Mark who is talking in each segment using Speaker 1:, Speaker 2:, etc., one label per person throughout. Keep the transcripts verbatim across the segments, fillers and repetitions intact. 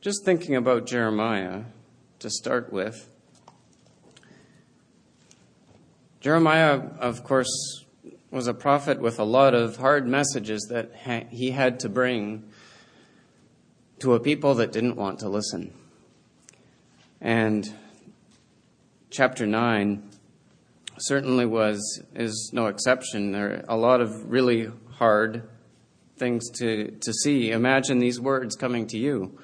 Speaker 1: just thinking about Jeremiah to start with. Jeremiah, of course, was a prophet with a lot of hard messages that ha- he had to bring to a people that didn't want to listen. And chapter nine certainly was is no exception. There are a lot of really hard things to, to see. Imagine these words coming to you.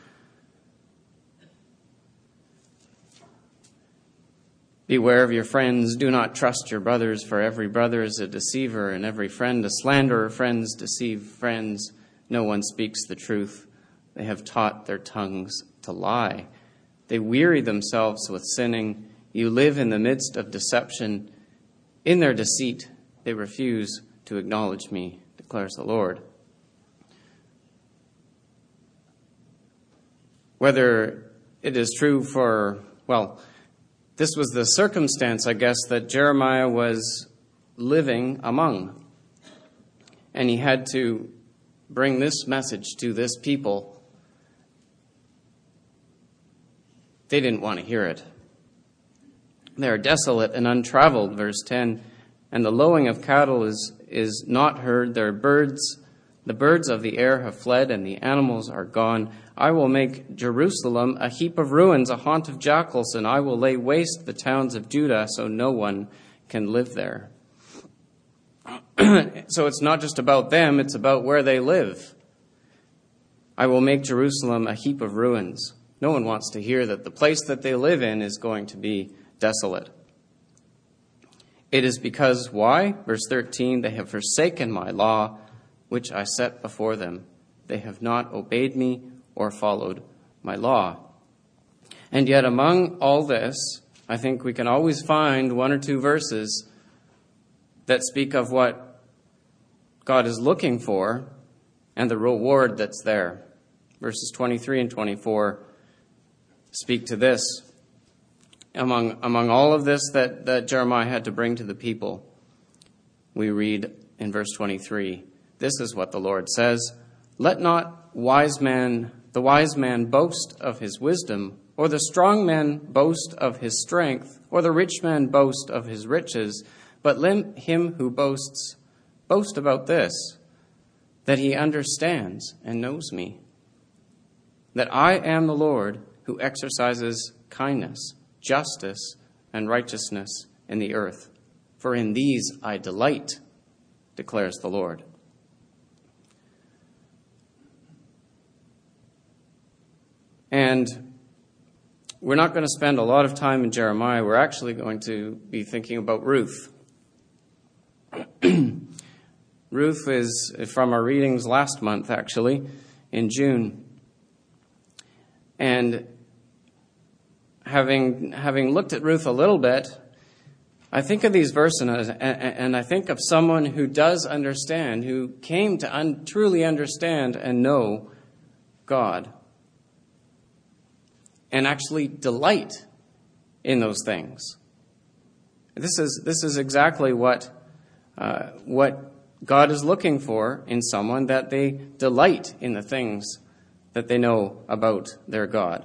Speaker 1: Beware of your friends. Do not trust your brothers, for every brother is a deceiver, and every friend a slanderer. Friends deceive friends. No one speaks the truth. They have taught their tongues to lie. They weary themselves with sinning. You live in the midst of deception. In their deceit, they refuse to acknowledge me, declares the Lord. Whether it is true for, well, this was the circumstance, I guess, that Jeremiah was living among. And he had to bring this message to this people. They didn't want to hear it. They are desolate and untraveled, verse ten. And the lowing of cattle is, is not heard. Their birds, the birds of the air have fled, and the animals are gone. I will make Jerusalem a heap of ruins, a haunt of jackals, and I will lay waste the towns of Judah so no one can live there. So it's not just about them, it's about where they live. I will make Jerusalem a heap of ruins. No one wants to hear that the place that they live in is going to be desolate. It is because, why? Verse thirteen, they have forsaken my law, which I set before them. They have not obeyed me or followed my law. And yet among all this, I think we can always find one or two verses that speak of what God is looking for and the reward that's there. Verses twenty-three and twenty-four speak to this. Among among all of this that, that Jeremiah had to bring to the people, we read in verse twenty-three, this is what the Lord says, let not wise man, the wise man boast of his wisdom, or the strong man boast of his strength, or the rich man boast of his riches, but let him who boasts boast about this, that he understands and knows me, that I am the Lord who exercises kindness, justice, and righteousness in the earth. For in these I delight, declares the Lord. And we're not going to spend a lot of time in Jeremiah. We're actually going to be thinking about Ruth. Ruth is from our readings last month, actually, in June. And having having looked at Ruth a little bit, I think of these verses and, and I think of someone who does understand, who came to un, truly understand and know God, and actually delight in those things. This is this is exactly what uh, what God is looking for in someone, that they delight in the things that they know about their God.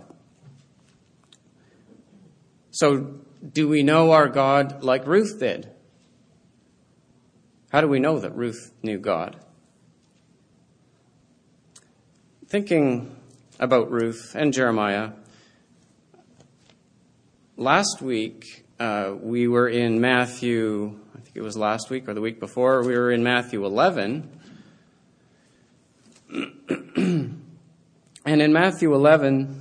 Speaker 1: So, do we know our God like Ruth did? How do we know that Ruth knew God? Thinking about Ruth and Jeremiah, last week uh, we were in Matthew, I think it was last week or the week before, we were in Matthew eleven. And in Matthew eleven,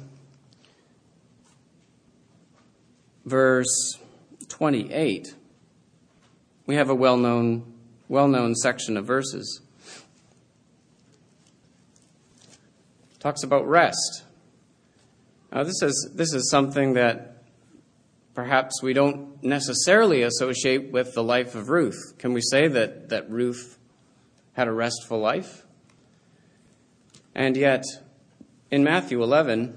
Speaker 1: verse twenty-eight, we have a well-known, well-known section of verses. It talks about rest. Now, this is this is something that perhaps we don't necessarily associate with the life of Ruth. Can we say that that Ruth had a restful life? And yet, in Matthew eleven,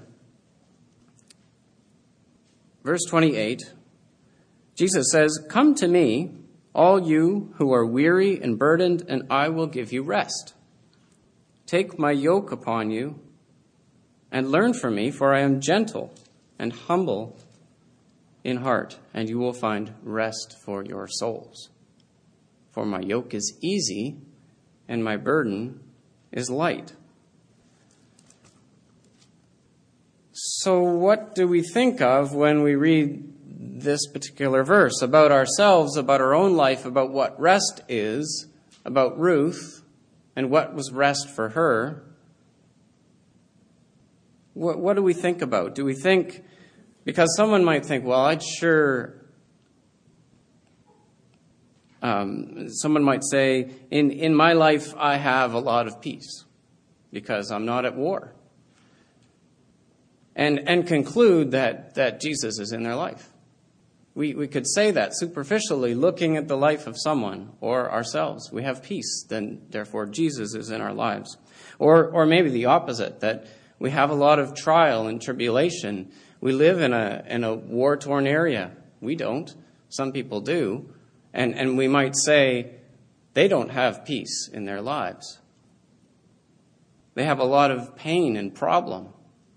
Speaker 1: verse twenty-eight, Jesus says, "Come to me, all you who are weary and burdened, and I will give you rest. Take my yoke upon you and learn from me, for I am gentle and humble in heart, and you will find rest for your souls. For my yoke is easy, and my burden is light. So what do we think of when we read this particular verse about ourselves, about our own life, about what rest is, about Ruth, and what was rest for her? What, what do we think about? Do we think, because someone might think, well, I'd sure, um, someone might say, in, in my life I have a lot of peace because I'm not at war. And and conclude that, that Jesus is in their life. We we could say that superficially, looking at the life of someone or ourselves. We have peace, then therefore Jesus is in our lives. Or or maybe the opposite, that we have a lot of trial and tribulation. We live in a in a war-torn area. We don't. Some people do. And and we might say they don't have peace in their lives. They have a lot of pain and problem.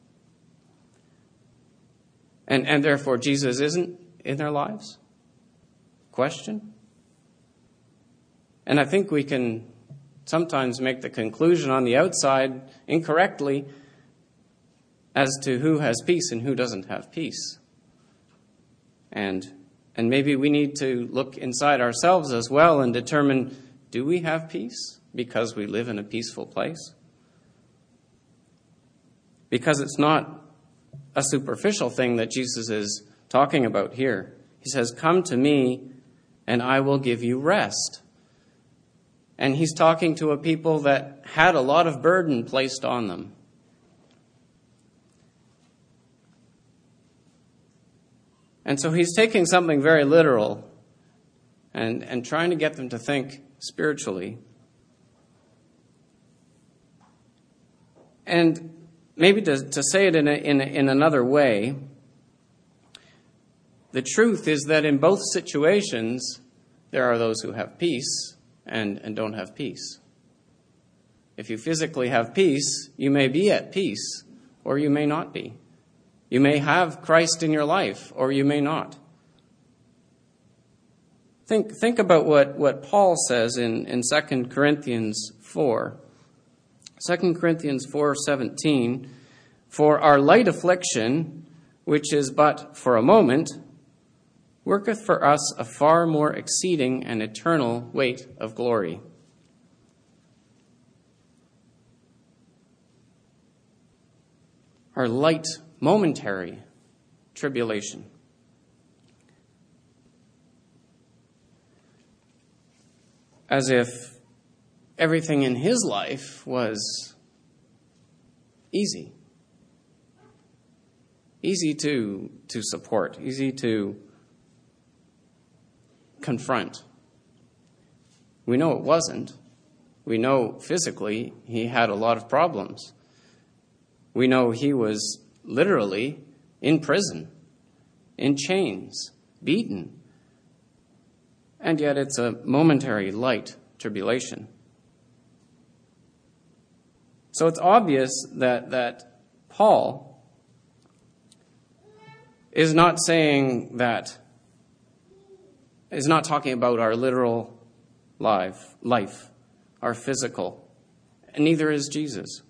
Speaker 1: And and therefore Jesus isn't in their lives? Question? And I think we can sometimes make the conclusion on the outside incorrectly as to who has peace and who doesn't have peace. And and maybe we need to look inside ourselves as well and determine, do we have peace because we live in a peaceful place? Because it's not a superficial thing that Jesus is talking about here. He says, come to me and I will give you rest. And he's talking to a people that had a lot of burden placed on them. And so he's taking something very literal and, and trying to get them to think spiritually. And maybe to, to say it in, a, in, a, in another way, the truth is that in both situations, there are those who have peace and, and don't have peace. If you physically have peace, you may be at peace, or you may not be. You may have Christ in your life, or you may not. Think, think about what, what Paul says in, in Second Corinthians four. Second Corinthians four seventeen, for our light affliction, which is but for a moment, worketh for us a far more exceeding and eternal weight of glory. Our light, momentary tribulation. As if everything in his life was easy. Easy to, to support, easy to confront. We know it wasn't. We know physically he had a lot of problems. We know he was literally in prison, in chains, beaten. And yet it's a momentary light tribulation. So it's obvious that, that Paul is not saying that, is not talking about our literal life, life, our physical, and neither is Jesus.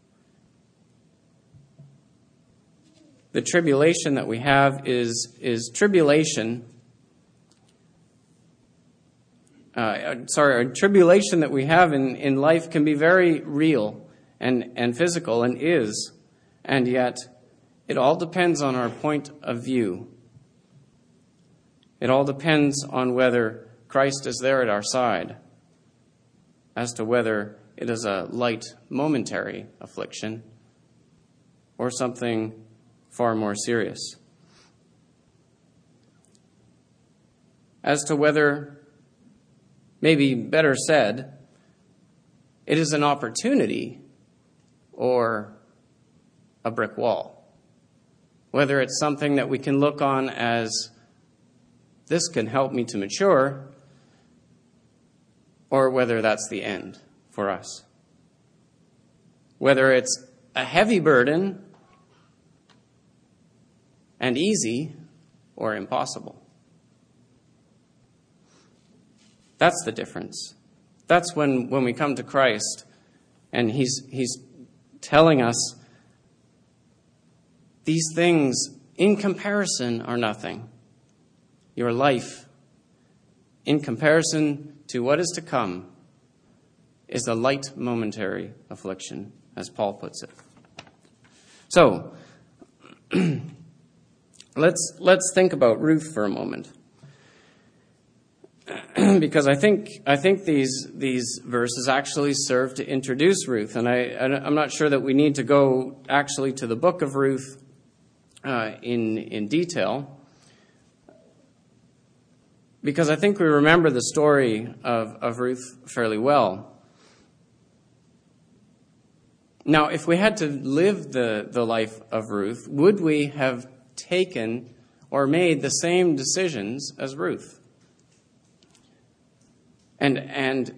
Speaker 1: The tribulation that we have is, is tribulation, uh, sorry, our tribulation that we have in, in life can be very real and, and physical and is, and yet it all depends on our point of view. It all depends on whether Christ is there at our side, as to whether it is a light, momentary affliction or something far more serious. As to whether, maybe better said, it is an opportunity or a brick wall. Whether it's something that we can look on as, this can help me to mature, or whether that's the end for us. Whether it's a heavy burden and easy or impossible. That's the difference. That's when, when we come to Christ and he's, he's telling us these things in comparison are nothing. Your life, in comparison to what is to come, is a light momentary affliction, as Paul puts it. So, let's let's think about Ruth for a moment, because I think I think these these verses actually serve to introduce Ruth, and I I'm not sure that we need to go actually to the book of Ruth uh, in in detail, because I think we remember the story of of Ruth fairly well. Now, if we had to live the, the life of Ruth, would we have taken or made the same decisions as Ruth? And and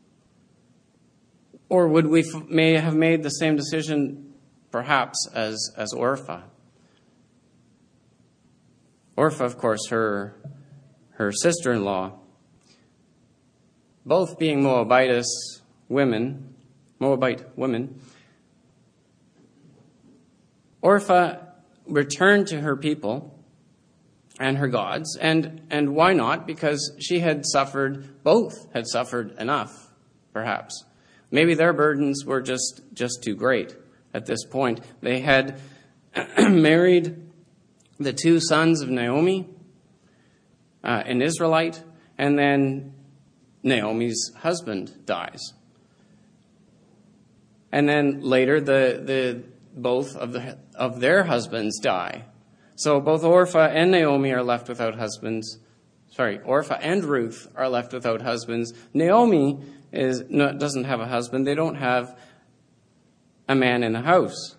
Speaker 1: or would we f- may have made the same decision perhaps as, as Orpah? Orpah, of course, her her sister-in-law, both being Moabitess women, Moabite women. Orpah returned to her people and her gods, and, and why not? Because she had suffered, both had suffered enough, perhaps. Maybe their burdens were just, just too great at this point. They had married the two sons of Naomi, uh, an Israelite, and then Naomi's husband dies. And then later the the both of the of their husbands die. So both Orpah and Naomi are left without husbands. Sorry, Orpah and Ruth are left without husbands. Naomi is no, doesn't have a husband. They don't have a man in the house.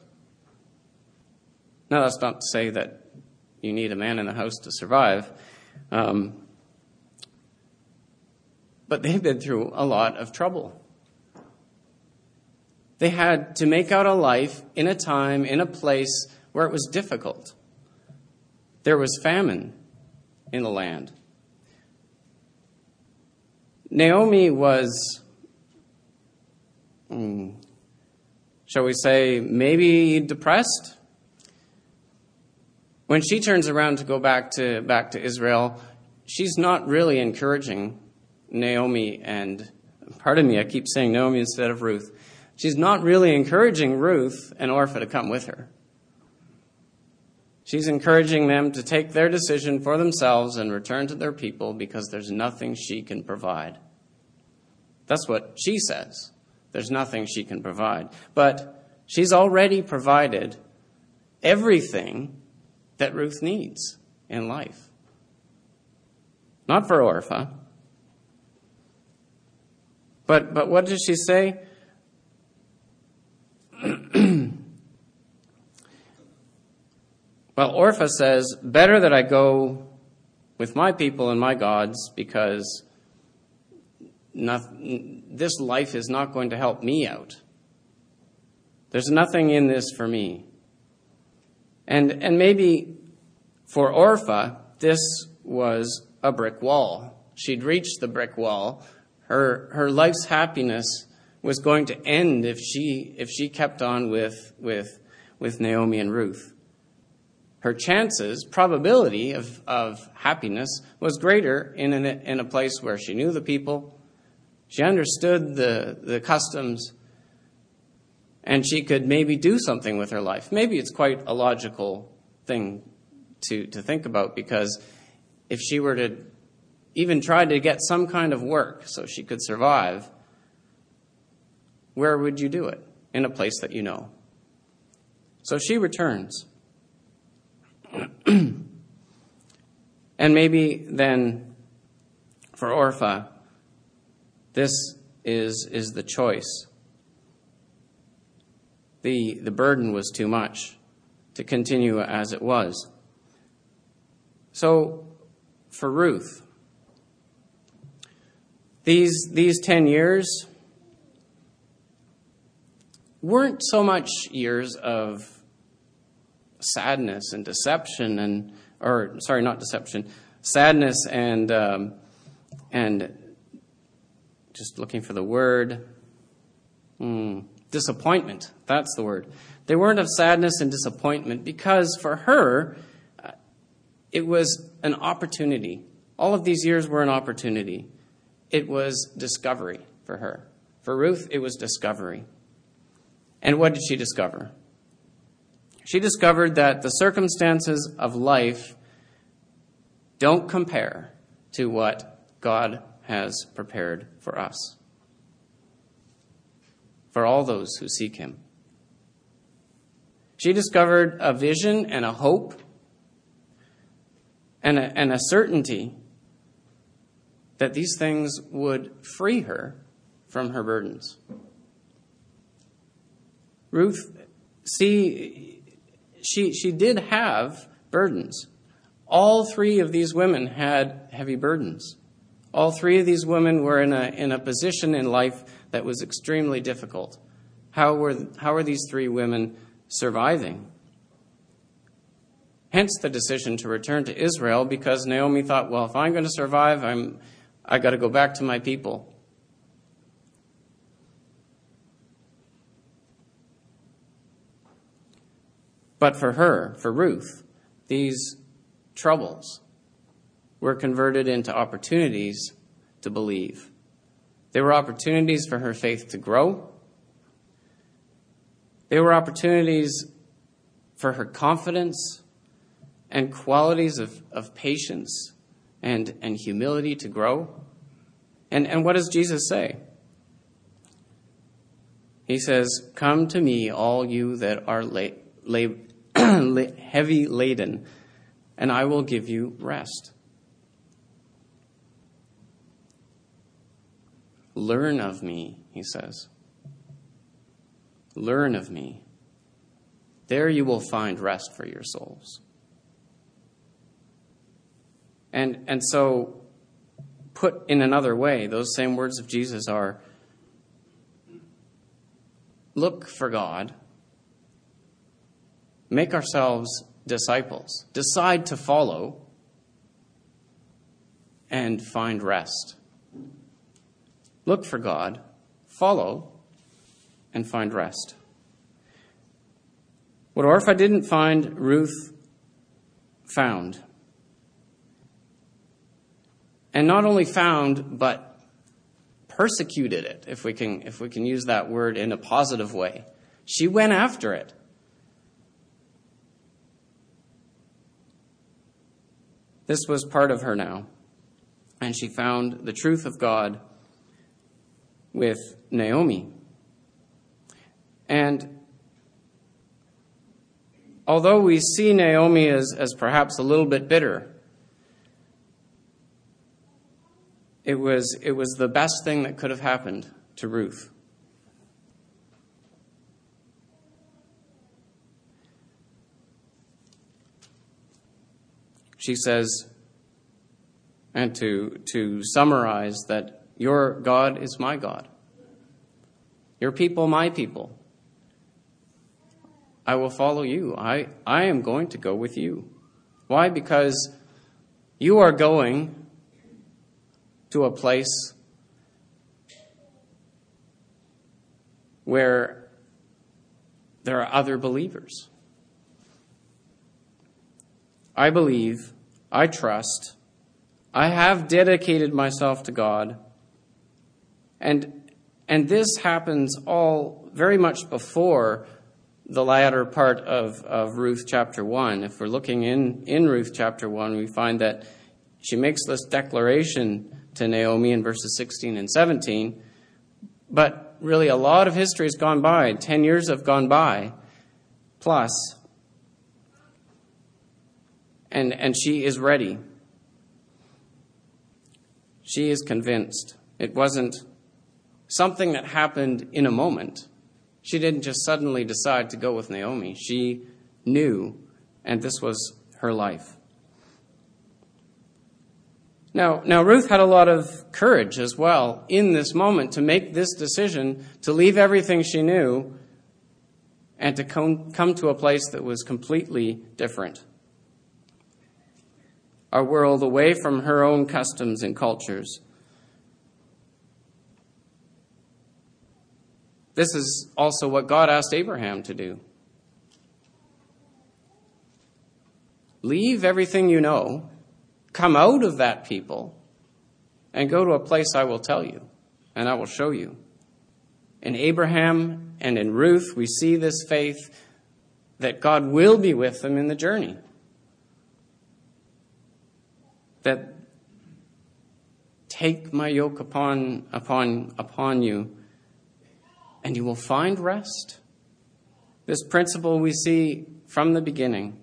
Speaker 1: Now, that's not to say that you need a man in the house to survive. Um, but they've been through a lot of trouble. They had to make out a life in a time, in a place where it was difficult. There was famine in the land. Naomi was, hmm, shall we say, maybe depressed. When she turns around to go back to back to Israel, she's not really encouraging Naomi and, pardon me, I keep saying Naomi instead of Ruth. She's not really encouraging Ruth and Orpah to come with her. She's encouraging them to take their decision for themselves and return to their people because there's nothing she can provide. That's what she says. There's nothing she can provide. But she's already provided everything that Ruth needs in life. Not for Orpah. But, but what does she say? Well, Orpah says, better that I go with my people and my gods because not, this life is not going to help me out. There's nothing in this for me. And, and maybe for Orpah, this was a brick wall. She'd reached the brick wall. Her, her life's happiness was going to end if she if she kept on with with with Naomi and Ruth. Her chances, probability of, of happiness was greater in an, in a place where she knew the people, she understood the, the customs, and she could maybe do something with her life. Maybe it's quite a logical thing to, to think about, because if she were to even try to get some kind of work so she could survive, where would you do it? In a place that you know. So she returns. And maybe then for Orpah, this is, is the choice. The, the burden was too much to continue as it was. So for Ruth, these, these ten years weren't so much years of sadness and deception and, or sorry, not deception, sadness and, um, and just looking for the word, hmm, disappointment. That's the word. They weren't of sadness and disappointment because for her, uh, it was an opportunity. All of these years were an opportunity. It was discovery for her. For Ruth, it was discovery. And what did she discover? She discovered that the circumstances of life don't compare to what God has prepared for us, for all those who seek him. She discovered a vision and a hope and a, and a certainty that these things would free her from her burdens. Ruth, see, she, she did have burdens. All three of these women had heavy burdens. All three of these women were in a, in a position in life that was extremely difficult. How were, how were these three women surviving? Hence the decision to return to Israel, because Naomi thought, well, if I'm going to survive, I'm, I got to go back to my people. But for her, for Ruth, these troubles were converted into opportunities to believe. They were opportunities for her faith to grow. They were opportunities for her confidence and qualities of, of patience and, and humility to grow. And, and what does Jesus say? He says, "Come to me, all you that are la- la- heavy laden, and I will give you rest." Learn of me, he says. Learn of me. There you will find rest for your souls. And, and so, put in another way, those same words of Jesus are, look for God. Make ourselves disciples. Decide to follow and find rest. Look for God, follow, and find rest. What Orpah didn't find, Ruth found. And not only found, but persecuted it, if we can, if we can use that word in a positive way. She went after it. This was part of her now. And she found the truth of God with Naomi. And although we see Naomi as, as perhaps a little bit bitter, it was, it was the best thing that could have happened to Ruth. She says, and to, to summarize, that your God is my God. Your people, my people. I will follow you. I, I am going to go with you. Why? Because you are going to a place where there are other believers. I believe, I trust, I have dedicated myself to God, and and this happens all very much before the latter part of, of Ruth chapter one. If we're looking in, in Ruth chapter one, we find that she makes this declaration to Naomi in verses sixteen and seventeen, but really a lot of history has gone by. Ten years have gone by, plus, and, and she is ready. She is convinced. It wasn't something that happened in a moment. She didn't just suddenly decide to go with Naomi. She knew, and this was her life. Now, now Ruth had a lot of courage as well in this moment to make this decision, to leave everything she knew and to come, come to a place that was completely different. A world away from her own customs and cultures. This is also what God asked Abraham to do. Leave everything you know, come out of that people, and go to a place I will tell you, and I will show you. In Abraham and in Ruth, we see this faith that God will be with them in the journey. That take my yoke upon, upon, upon you, and you will find rest. This principle we see from the beginning.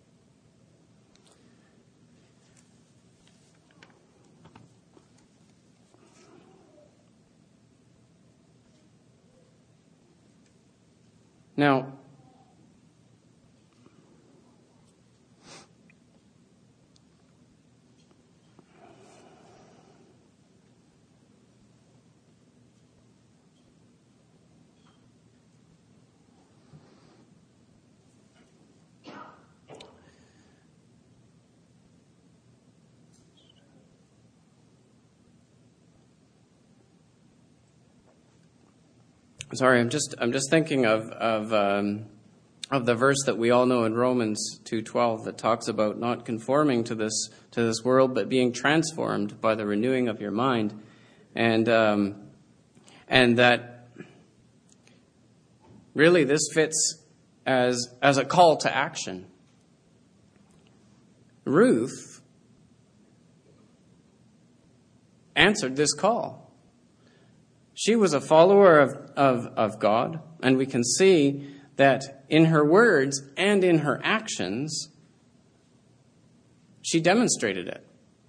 Speaker 1: Now, Sorry, I'm just I'm just thinking of of um, of the verse that we all know in Romans two twelve that talks about not conforming to this to this world, but being transformed by the renewing of your mind, and um, and that really this fits as as a call to action. Ruth answered this call. She was a follower of, of, of God, and we can see that in her words and in her actions, she demonstrated it.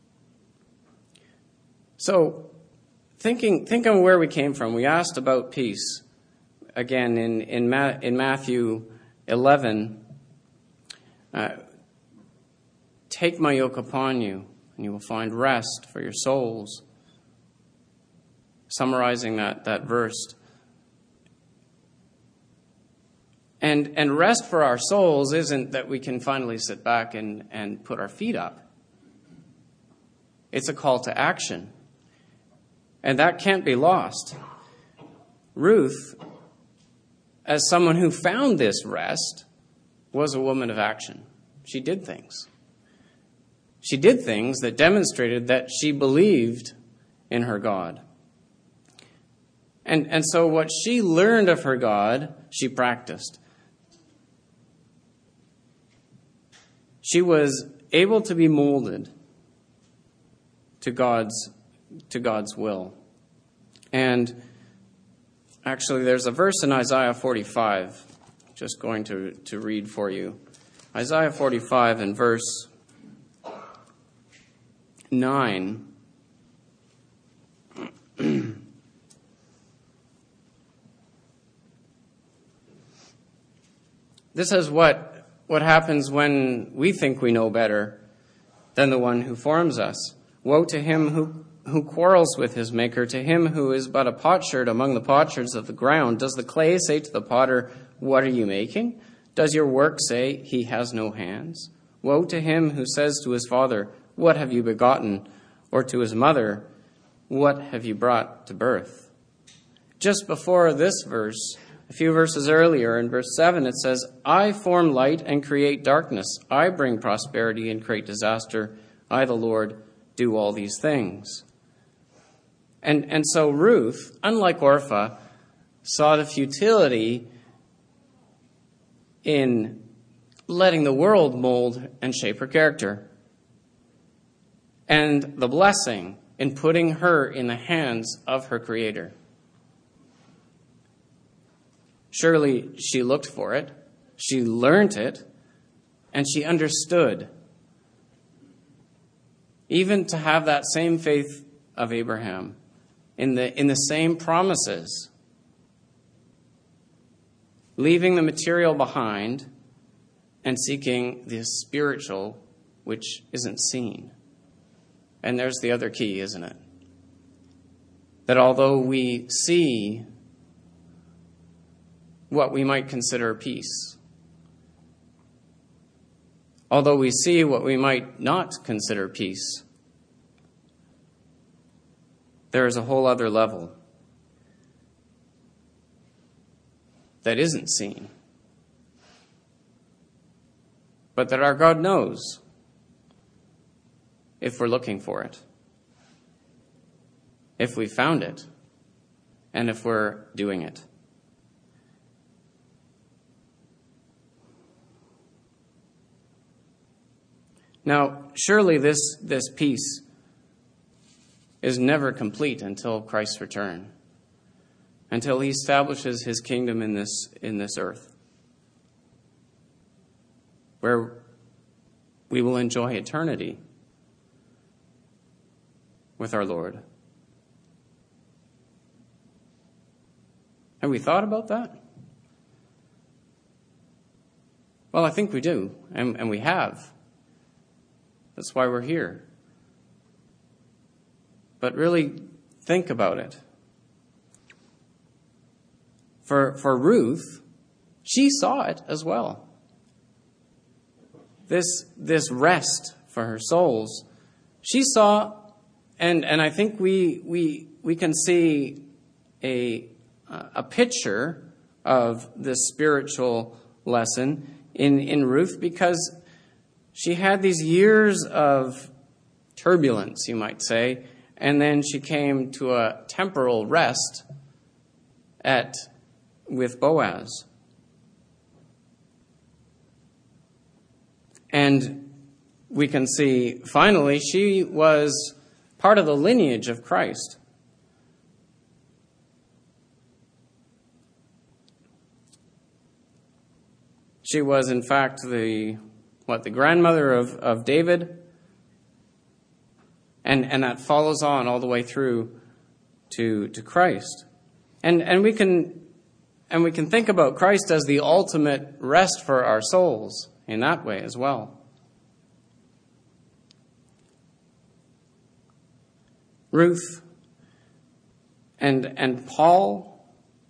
Speaker 1: So, thinking thinking of where we came from, we asked about peace. Again, in in, Ma- in Matthew eleven, uh, take my yoke upon you, and you will find rest for your souls. Summarizing that, that verse. And and rest for our souls isn't that we can finally sit back and, and put our feet up. It's a call to action. And that can't be lost. Ruth, as someone who found this rest, was a woman of action. She did things. She did things that demonstrated that she believed in her God. And and so what she learned of her God, she practiced. She was able to be molded to God's to God's will. And actually there's a verse in Isaiah forty-five, just going to, to read for you. Isaiah forty-five and verse nine. This is what, what happens when we think we know better than the one who forms us. Woe to him who, who quarrels with his maker, to him who is but a potsherd among the potsherds of the ground. Does the clay say to the potter, what are you making? Does your work say he has no hands? Woe to him who says to his father, what have you begotten? Or to his mother, what have you brought to birth? Just before this verse, a few verses earlier, in verse seven, it says, I form light and create darkness. I bring prosperity and create disaster. I, the Lord, do all these things. And, and so Ruth, unlike Orpah, saw the futility in letting the world mold and shape her character, and the blessing in putting her in the hands of her Creator. Surely she looked for it, she learned it, and she understood. Even to have that same faith of Abraham in the, in the same promises, leaving the material behind and seeking the spiritual, which isn't seen. And there's the other key, isn't it? That although we see what we might consider peace. Although we see what we might not consider peace, there is a whole other level that isn't seen, but that our God knows if we're looking for it, if we found it, and if we're doing it. Now, surely this, this peace is never complete until Christ's return, until he establishes his kingdom in this, in this earth, where we will enjoy eternity with our Lord. Have we thought about that? Well, I think we do, and, and we have. That's why we're here. But really think about it. For, for Ruth, she saw it as well. This, this rest for her souls, she saw, and, and I think we, we, we can see a, a picture of this spiritual lesson in, in Ruth, because she had these years of turbulence, you might say, and then she came to a temporal rest at with Boaz. And we can see, finally, she was part of the lineage of Christ. She was, in fact, the what the grandmother of, of David, and and that follows on all the way through to to Christ. And and we can and we can think about Christ as the ultimate rest for our souls in that way as well. Ruth and and Paul,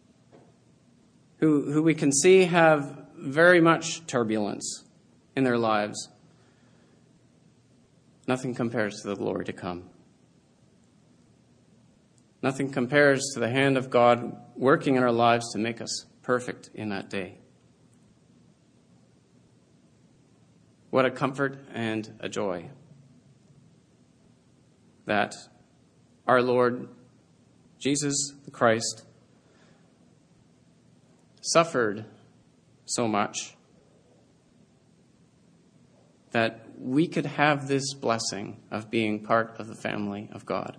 Speaker 1: who who we can see have very much turbulence in their lives, nothing compares to the glory to come. Nothing compares to the hand of God working in our lives to make us perfect in that day. What a comfort and a joy that our Lord Jesus the Christ suffered so much that we could have this blessing of being part of the family of God.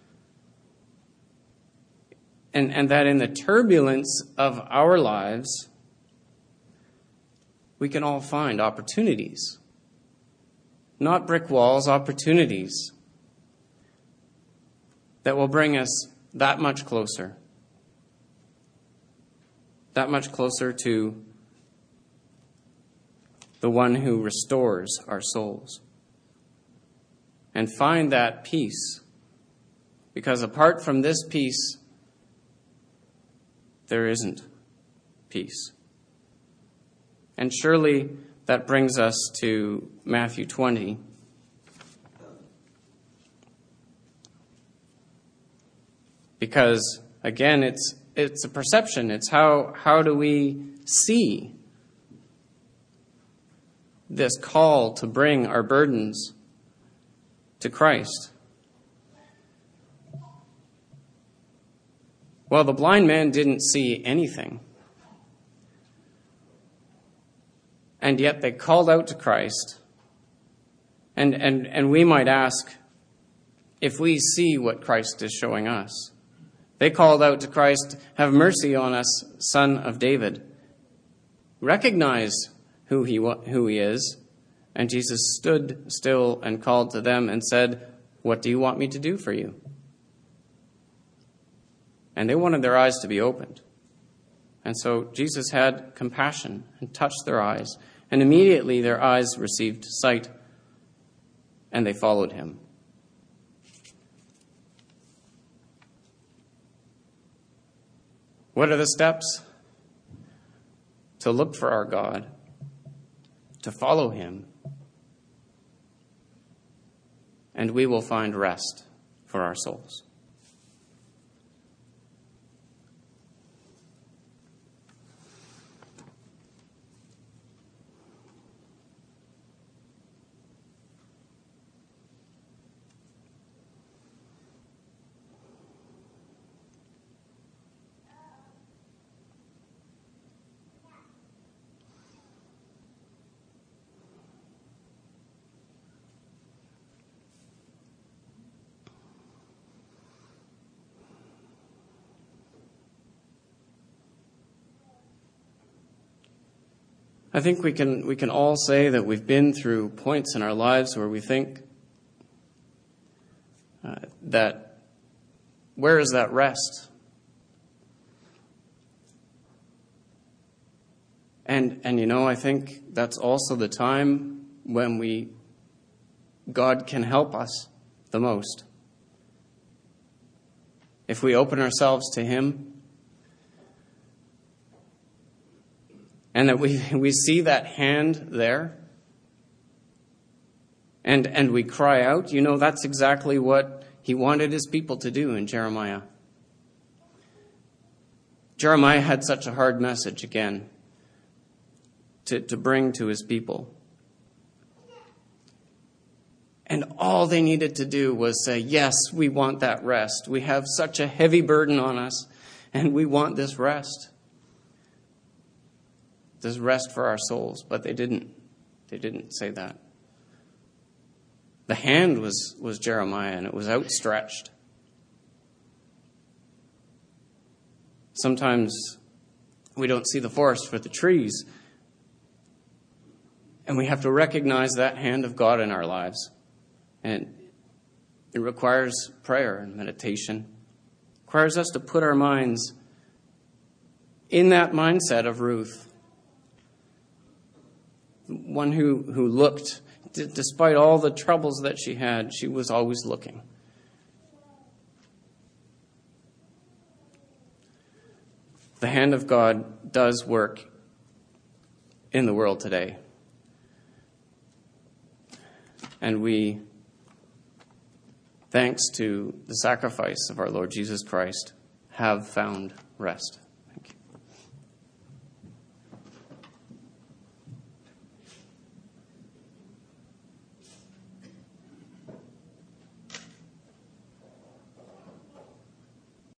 Speaker 1: And, and that in the turbulence of our lives, we can all find opportunities. Not brick walls, opportunities that will bring us that much closer. That much closer to the one who restores our souls. And find that peace. Because apart from this peace, there isn't peace. And surely that brings us to Matthew twenty. Because, again, it's it's a perception. It's how how do we see this call to bring our burdens to Christ? Well, the blind man didn't see anything. And yet they called out to Christ. And, and, and we might ask if we see what Christ is showing us. They called out to Christ, "Have mercy on us, Son of David." Recognize who he who he is. And Jesus stood still and called to them and said, "What do you want me to do for you?" And they wanted their eyes to be opened. And so Jesus had compassion and touched their eyes. And immediately their eyes received sight, and they followed him. What are the steps? to look for our God, to follow him, and we will find rest for our souls. I think we can we can all say that we've been through points in our lives where we think uh, that where is that rest? And and you know, I think that's also the time when we God can help us the most. If we open ourselves to him, and that we, we see that hand there, and, and we cry out, you know, that's exactly what he wanted his people to do in Jeremiah. Jeremiah had such a hard message, again, to, to bring to his people. And all they needed to do was say, yes, we want that rest. We have such a heavy burden on us, and we want this rest. This rest for our souls. But they didn't. They didn't say that. The hand was, was Jeremiah, and it was outstretched. Sometimes we don't see the forest for the trees, and we have to recognize that hand of God in our lives. And it requires prayer and meditation. It requires us to put our minds in that mindset of Ruth. One who, who looked, d- despite all the troubles that she had, she was always looking. The hand of God does work in the world today. And we, thanks to the sacrifice of our Lord Jesus Christ, have found rest.